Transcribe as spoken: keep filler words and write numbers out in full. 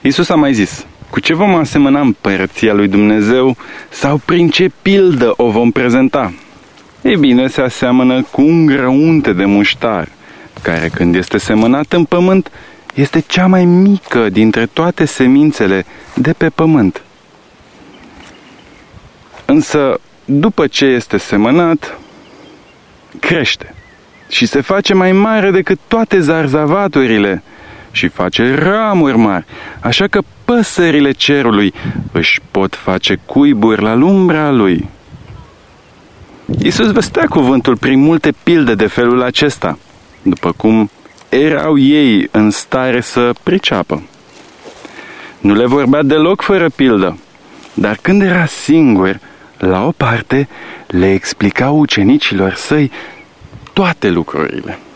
Iisus a mai zis: cu ce vom asemăna împărăția lui Dumnezeu sau prin ce pildă o vom prezenta? Ei bine, se aseamănă cu un grăunte de muștar, care când este semănat în pământ, este cea mai mică dintre toate semințele de pe pământ. Însă, după ce este semănat, crește și se face mai mare decât toate zarzavaturile și face ramuri mari, așa că păsările cerului își pot face cuiburi la lumbra lui. Iisus vestea cuvântul prin multe pilde de felul acesta, după cum erau ei în stare să priceapă. Nu le vorbea deloc fără pildă, dar când era singur, la o parte, le explica ucenicilor săi toate lucrurile.